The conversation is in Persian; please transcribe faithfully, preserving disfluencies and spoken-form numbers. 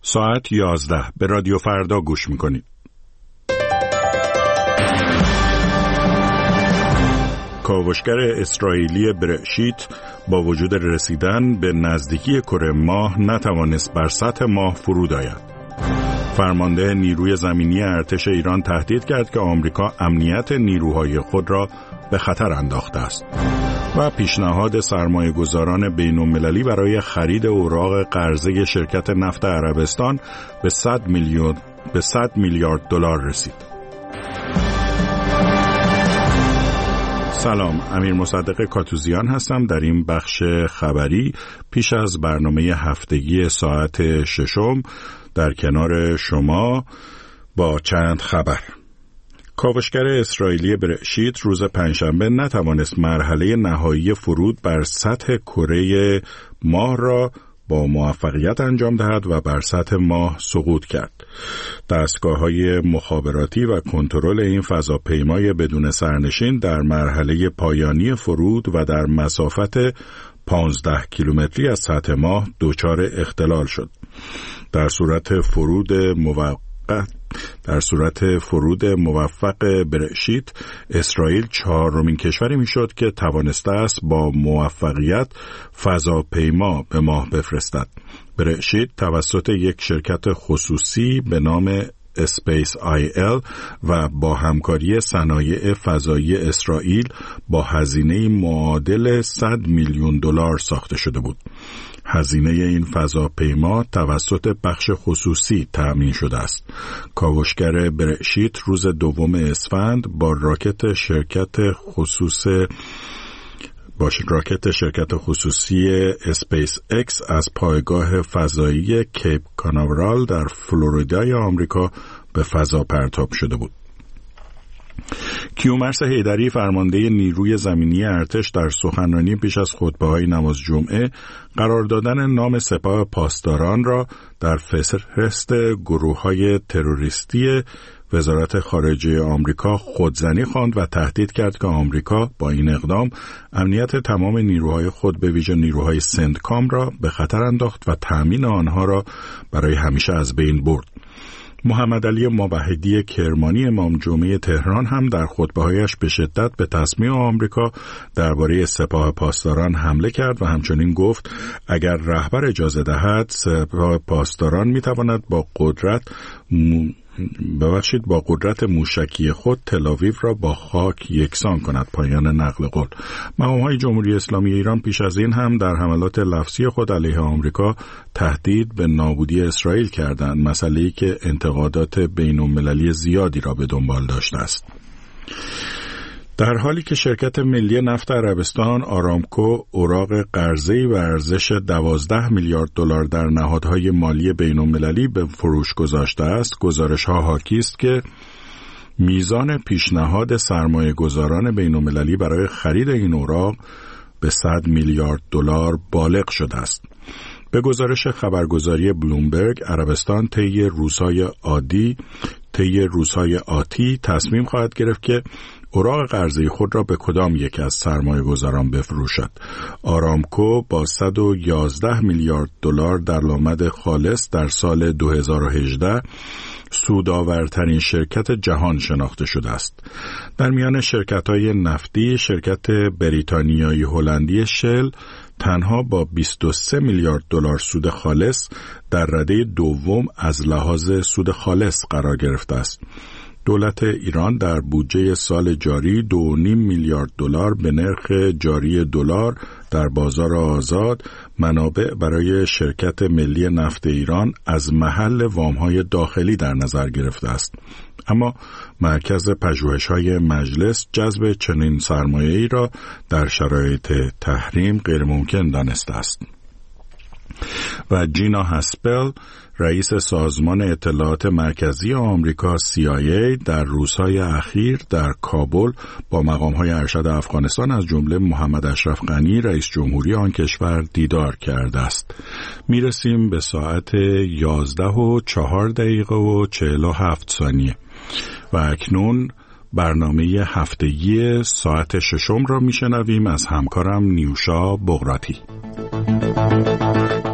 ساعت یازده به رادیو فردا گوش میکنید. کاوشگر اسرائیلی برشیت با وجود رسیدن به نزدیکی کره ماه نتوانست بر سطح ماه فرود آید. فرمانده نیروی زمینی ارتش ایران تهدید کرد که آمریکا امنیت نیروهای خود را به خطر انداخته است و پیشنهاد سرمایه گذاران بین المللی برای خرید اوراق قرضه شرکت نفت عربستان به صد میلیون به صد میلیارد دلار رسید. سلام، امیر مصدق کاتوزیان هستم. در این بخش خبری پیش از برنامه هفتگی ساعت ششم در کنار شما با چند خبر. کاوشگر اسرائیلی برشیت روز پنجشنبه نتوانست مرحله نهایی فرود بر سطح کره ماه را با موفقیت انجام دهد و بر سطح ماه سقوط کرد. دستگاه‌های مخابراتی و کنترل این فضاپیمای بدون سرنشین در مرحله پایانی فرود و در مسافت پانزده کیلومتری از سطح ماه دچار اختلال شد. در صورت فرود موقت در صورت فرود موفق برشیت، اسرائیل چهارمین کشوری میشد که توانسته است با موفقیت فضاپیما به ماه بفرستد. برشیت توسط یک شرکت خصوصی به نام اسپیس آی ال و با همکاری صنایع فضایی اسرائیل با هزینه معادل صد میلیون دلار ساخته شده بود. هزینه این فضاپیما توسط بخش خصوصی تأمین شده است. کاوشگر برشیت روز دوم اسفند با راکت شرکت خصوص با راکت شرکت خصوصی اسپیس اکس از پایگاه فضایی کیپ کاناورال در فلوریدای آمریکا به فضا پرتاب شده بود. کیومرث حیدری فرمانده نیروی زمینی ارتش در سخنرانی پیش از خطبه‌های نماز جمعه قرار دادن نام سپاه پاسداران را در فهرست گروه‌های تروریستی وزارت خارجه آمریکا خودزنی خواند و تهدید کرد که آمریکا با این اقدام امنیت تمام نیروهای خود به ویژه نیروهای سنتکام را به خطر انداخت و تأمین آنها را برای همیشه از بین برد. محمد علی موحدی کرمانی امام جمعه تهران هم در خطبه‌هایش به شدت به تصمیم آمریکا درباره سپاه پاسداران حمله کرد و همچنین گفت اگر رهبر اجازه دهد سپاه پاسداران می‌تواند با قدرت م... ببخشید با قدرت موشکی خود تل‌آویو را با خاک یکسان کند. پایان نقل قول. مقام‌های جمهوری اسلامی ایران پیش از این هم در حملات لفظی خود علیه آمریکا تهدید به نابودی اسرائیل کردند، مسئله‌ای که انتقادات بین‌المللی زیادی را به دنبال داشته است. در حالی که شرکت ملی نفت عربستان آرامکو اوراق قرضه‌ای به ارزش دوازده میلیارد دلار در نهادهای مالی بین‌المللی به فروش گذاشته است، گزارش‌ها حاکی است که میزان پیشنهاد سرمایه گذاران بین‌المللی برای خرید این اوراق به صد میلیارد دلار بالغ شده است. به گزارش خبرگزاری بلومبرگ، عربستان طی روزهای عادی طی روزهای آتی تصمیم خواهد گرفت که اوراق قرضه خود را به کدام یک از سرمایه گذاران بفروشد. آرامکو با صد و یازده میلیارد دلار درآمد خالص در سال دو هزار و هجده سودآورترین شرکت جهان شناخته شده است. در میان شرکت‌های نفتی، شرکت بریتانیایی هلندی شل تنها با بیست و سه میلیارد دلار سود خالص در رده دوم از لحاظ سود خالص قرار گرفته است. دولت ایران در بودجه سال جاری دو و نیم میلیارد دلار به نرخ جاری دلار در بازار آزاد منابع برای شرکت ملی نفت ایران از محل وام‌های داخلی در نظر گرفته است. اما مرکز پژوهش‌های مجلس جذب چنین سرمایه‌ای را در شرایط تحریم غیر ممکن دانسته است. و جینا هاسپل رئیس سازمان اطلاعات مرکزی آمریکا سی آی ای در روزهای اخیر در کابل با مقام‌های ارشد افغانستان از جمله محمد اشرف غنی رئیس جمهوری آن کشور دیدار کرده است. میرسیم به ساعت یازده و چهار دقیقه و چهل و هفت ثانیه و اکنون برنامه هفتگی ساعت ششم را میشنویم از همکارم نیوشا بغراتی.